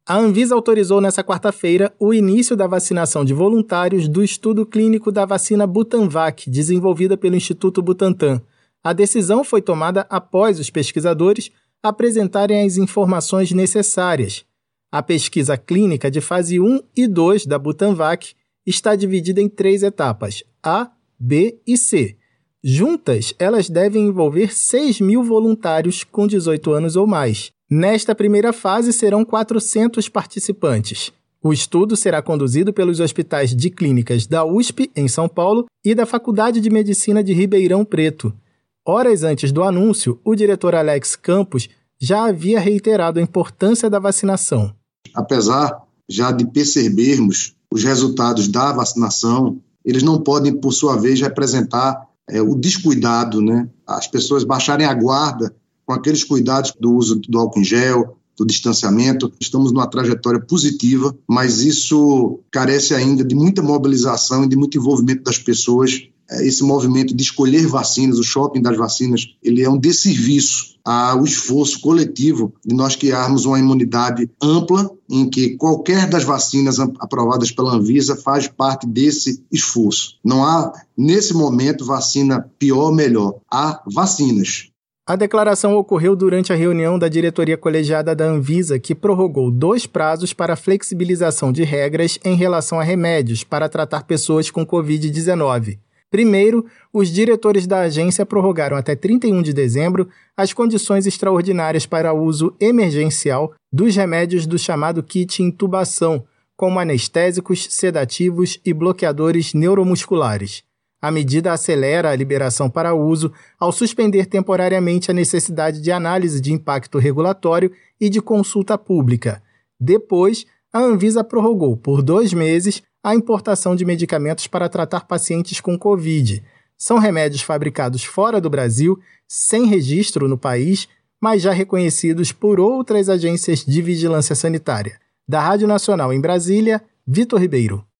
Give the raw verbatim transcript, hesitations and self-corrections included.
A Anvisa autorizou nesta quarta-feira o início da vacinação de voluntários do estudo clínico da vacina Butanvac, desenvolvida pelo Instituto Butantan. A decisão foi tomada após os pesquisadores apresentarem as informações necessárias. A pesquisa clínica de fase um e dois da Butanvac está dividida em três etapas, A, B e C. Juntas, elas devem envolver seis mil voluntários com dezoito anos ou mais. Nesta primeira fase, serão quatrocentos participantes. O estudo será conduzido pelos hospitais de clínicas da U S P, em São Paulo, e da Faculdade de Medicina de Ribeirão Preto. Horas antes do anúncio, o diretor Alex Campos já havia reiterado a importância da vacinação. Apesar já de percebermos os resultados da vacinação, eles não podem, por sua vez, representar é, o descuidado, né? As pessoas baixarem a guarda com aqueles cuidados do uso do álcool em gel, do distanciamento. Estamos numa trajetória positiva, mas isso carece ainda de muita mobilização e de muito envolvimento das pessoas. Esse movimento de escolher vacinas, o shopping das vacinas, ele é um desserviço ao esforço coletivo de nós criarmos uma imunidade ampla em que qualquer das vacinas aprovadas pela Anvisa faz parte desse esforço. Não há, nesse momento, vacina pior ou melhor. Há vacinas. A declaração ocorreu durante a reunião da diretoria colegiada da Anvisa, que prorrogou dois prazos para a flexibilização de regras em relação a remédios para tratar pessoas com covid dezenove. Primeiro, os diretores da agência prorrogaram até trinta e um de dezembro as condições extraordinárias para uso emergencial dos remédios do chamado kit intubação, como anestésicos, sedativos e bloqueadores neuromusculares. A medida acelera a liberação para uso ao suspender temporariamente a necessidade de análise de impacto regulatório e de consulta pública. Depois, a Anvisa prorrogou por dois meses a importação de medicamentos para tratar pacientes com Covid. São remédios fabricados fora do Brasil, sem registro no país, mas já reconhecidos por outras agências de vigilância sanitária. Da Rádio Nacional em Brasília, Vitor Ribeiro.